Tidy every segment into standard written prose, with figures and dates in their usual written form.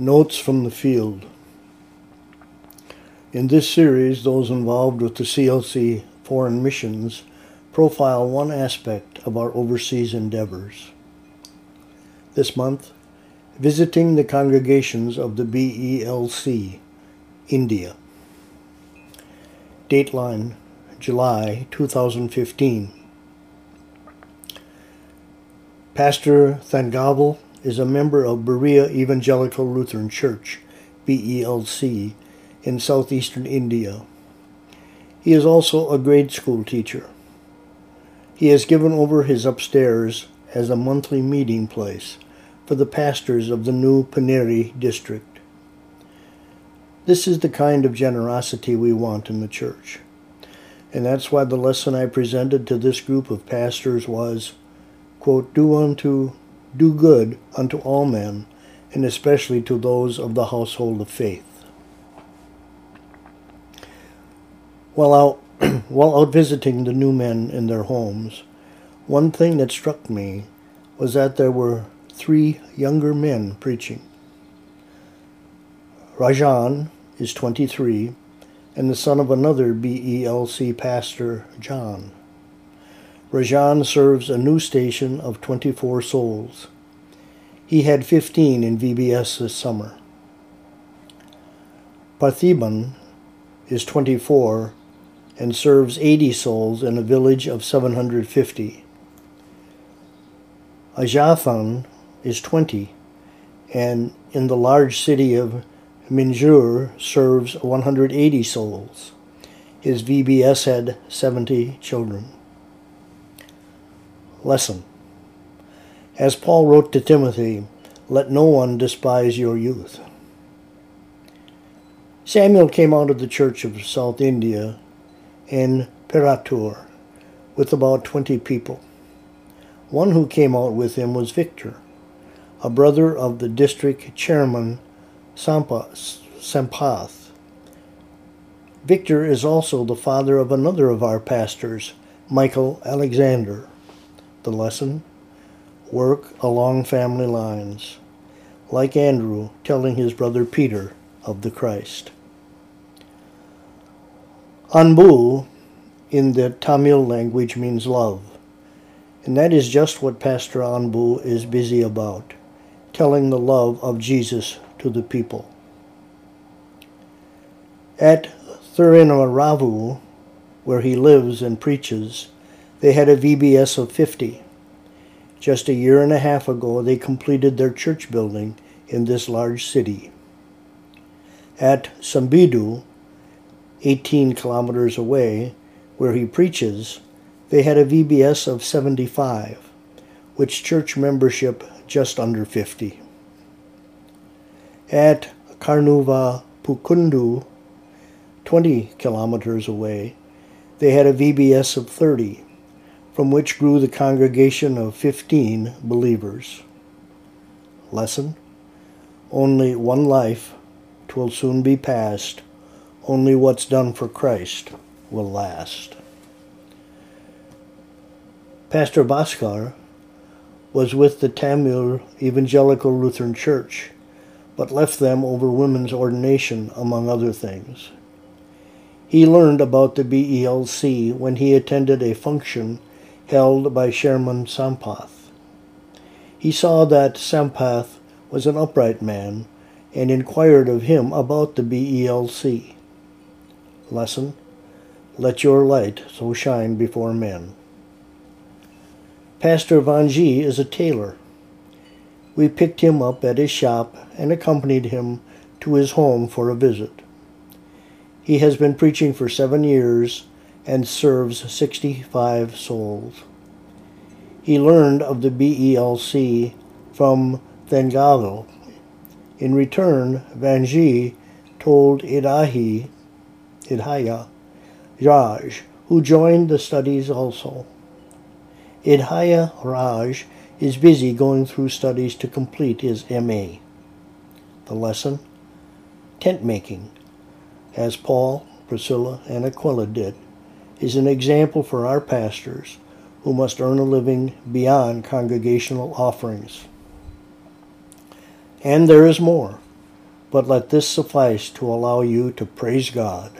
Notes from the Field. In this series, those involved with the CLC Foreign Missions profile one aspect of our overseas endeavors. This month, visiting the congregations of the BELC, India. Dateline, July 2015. Pastor Thangavel is a member of Berea Evangelical Lutheran Church, BELC, in southeastern India. He is also a grade school teacher. He has given over his upstairs as a monthly meeting place for the pastors of the new Paneri district. This is the kind of generosity we want in the church. And that's why the lesson I presented to this group of pastors was, quote, do good unto all men, and especially to those of the household of faith. While out visiting the new men in their homes, one thing that struck me was that there were 3 younger men preaching. Rajan is 23, and the son of another BELC pastor, John. Rajan serves a new station of 24 souls. He had 15 in VBS this summer. Parthiban is 24 and serves 80 souls in a village of 750. Ajathan is 20 and in the large city of Minjur serves 180 souls. His VBS had 70 children. Lesson. As Paul wrote to Timothy, let no one despise your youth. Samuel came out of the Church of South India in Peratur with about 20 people. One who came out with him was Victor, a brother of the district chairman Sampath. Victor is also the father of another of our pastors, Michael Alexander. The lesson, work along family lines, like Andrew telling his brother Peter of the Christ. Anbu in the Tamil language means love, and that is just what Pastor Anbu is busy about, telling the love of Jesus to the people. At Thiruvananthapuram, where he lives and preaches, they had a VBS of 50. Just a year and a half ago, they completed their church building in this large city. At Sambidu, 18 kilometers away, where he preaches, they had a VBS of 75, which church membership just under 50. At Karnuva Pukundu, 20 kilometers away, they had a VBS of 30, from which grew the congregation of 15 believers. Lesson, only one life, 'twill soon be past, only what's done for Christ will last. Pastor Bhaskar was with the Tamil Evangelical Lutheran Church, but left them over women's ordination, among other things. He learned about the BELC when he attended a function held by Chairman Sampath. He saw that Sampath was an upright man and inquired of him about the BELC. Lesson, let your light so shine before men. Pastor Vanji is a tailor. We picked him up at his shop and accompanied him to his home for a visit. He has been preaching for 7 years and serves 65 souls. He learned of the BELC from Thangavel. In return, Vanji told Idhaya Raj, who joined the studies also. Idhaya Raj is busy going through studies to complete his MA. The lesson, tent making, as Paul, Priscilla, and Aquila did, is an example for our pastors who must earn a living beyond congregational offerings. And there is more. but let this suffice to allow you to praise God.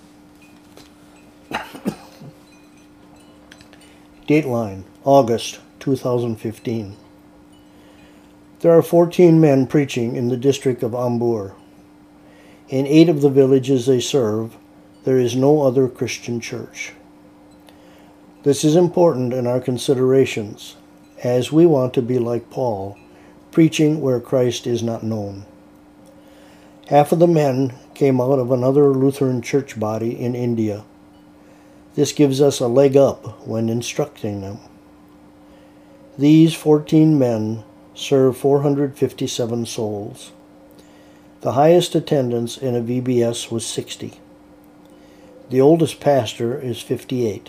Dateline, August 2015. There are 14 men preaching in the district of Ambur. In 8 of the villages they serve, there is no other Christian church. This is important in our considerations, as we want to be like Paul, preaching where Christ is not known. Half of the men came out of another Lutheran church body in India. This gives us a leg up when instructing them. These 14 men serve 457 souls. The highest attendance in a VBS was 60. The oldest pastor is 58.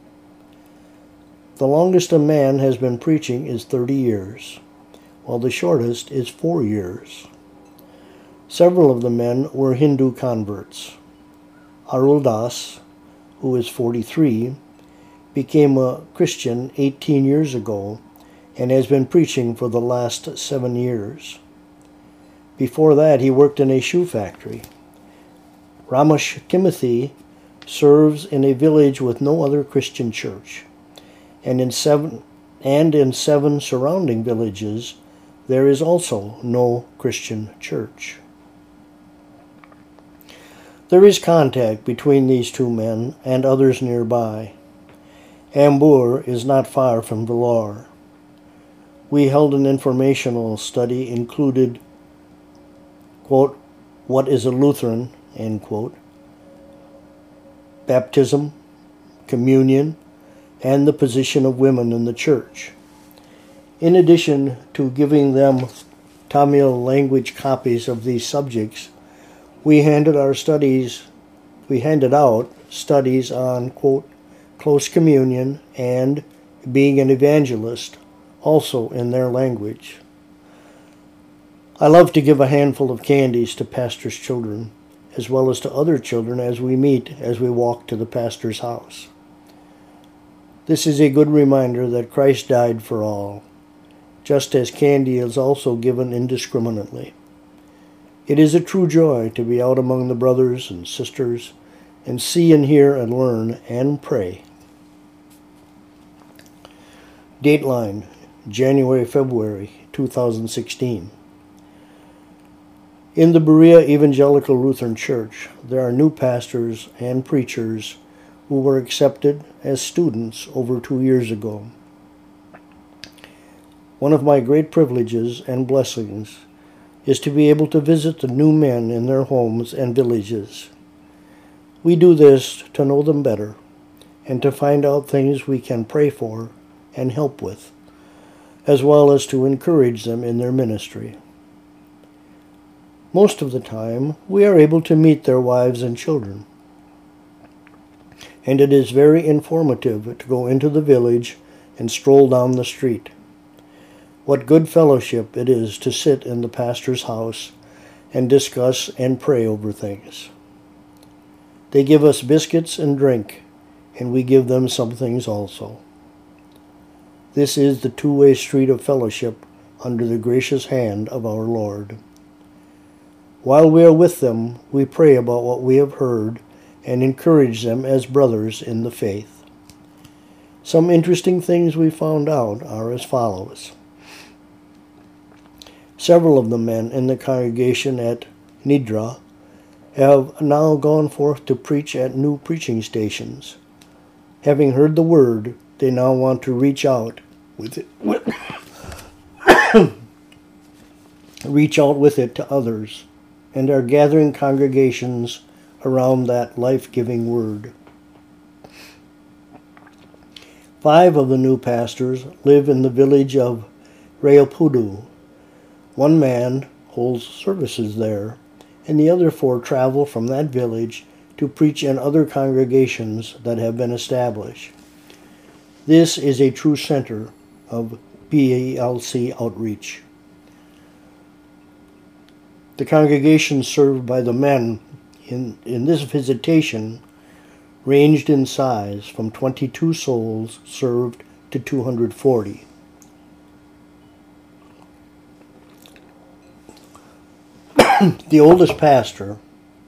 The longest a man has been preaching is 30 years, while the shortest is 4 years. Several of the men were Hindu converts. Arul Das, who is 43, became a Christian 18 years ago and has been preaching for the last 7 years. Before that, he worked in a shoe factory. Ramesh Timothy serves in a village with no other Christian church, and in seven surrounding villages there is also no Christian church. There is contact between these 2 men and others nearby. Ambur is not far from Vellore. We held an informational study included, quote, what is a Lutheran, end quote, baptism, communion, and the position of women in the church. In addition to giving them Tamil language copies of these subjects, we handed out studies on, quote, close communion and being an evangelist, also in their language. I love to give a handful of candies to pastors' children, as well as to other children as we walk to the pastor's house. This is a good reminder that Christ died for all, just as candy is also given indiscriminately. It is a true joy to be out among the brothers and sisters and see and hear and learn and pray. Dateline, January-February 2016. In the Berea Evangelical Lutheran Church, there are new pastors and preachers who were accepted as students over 2 years ago. One of my great privileges and blessings is to be able to visit the new men in their homes and villages. We do this to know them better and to find out things we can pray for and help with, as well as to encourage them in their ministry. Most of the time, we are able to meet their wives and children, and it is very informative to go into the village and stroll down the street. What good fellowship it is to sit in the pastor's house and discuss and pray over things. They give us biscuits and drink, and we give them some things also. This is the two-way street of fellowship under the gracious hand of our Lord. While we are with them, we pray about what we have heard and encourage them as brothers in the faith. Some interesting things we found out are as follows. Several of the men in the congregation at Nidra have now gone forth to preach at new preaching stations. Having heard the word, they now want to reach out with it to others, and are gathering congregations around that life-giving word. 5 of the new pastors live in the village of Rayapudu. One man holds services there, and the other 4 travel from that village to preach in other congregations that have been established. This is a true center of PALC outreach. The congregations served by the men in this visitation ranged in size from 22 souls served to 240. The oldest pastor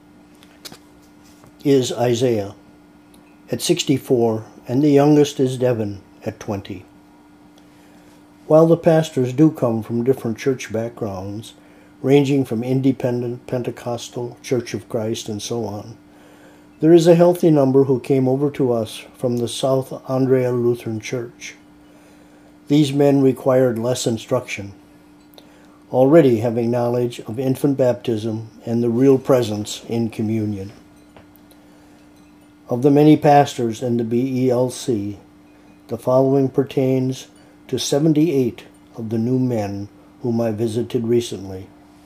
is Isaiah at 64, and the youngest is Devin at 20. While the pastors do come from different church backgrounds, ranging from independent, Pentecostal, Church of Christ, and so on, there is a healthy number who came over to us from the South Andrea Lutheran Church. These men required less instruction, already having knowledge of infant baptism and the real presence in communion. Of the many pastors in the BELC, the following pertains to 78 of the new men whom I visited recently.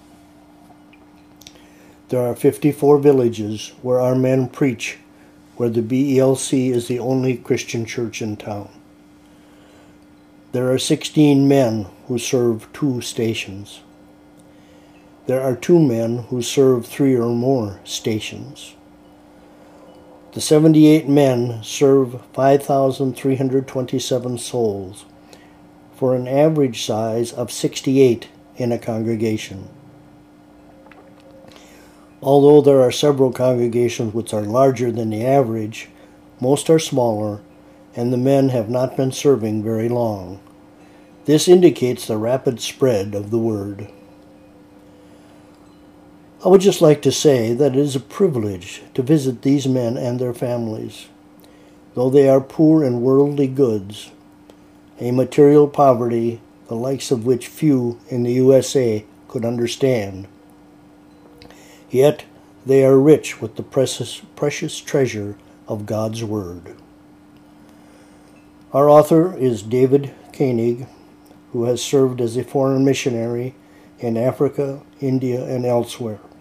There are 54 villages where our men preach, where the BELC is the only Christian church in town. There are 16 men who serve 2 stations. There are 2 men who serve 3 or more stations. The 78 men serve 5,327 souls, for an average size of 68 in a congregation. Although there are several congregations which are larger than the average, most are smaller, and the men have not been serving very long. This indicates the rapid spread of the word. I would just like to say that it is a privilege to visit these men and their families. Though they are poor in worldly goods, a material poverty the likes of which few in the USA could understand, yet they are rich with the precious treasure of God's Word. Our author is David Koenig, who has served as a foreign missionary in Africa, India, and elsewhere.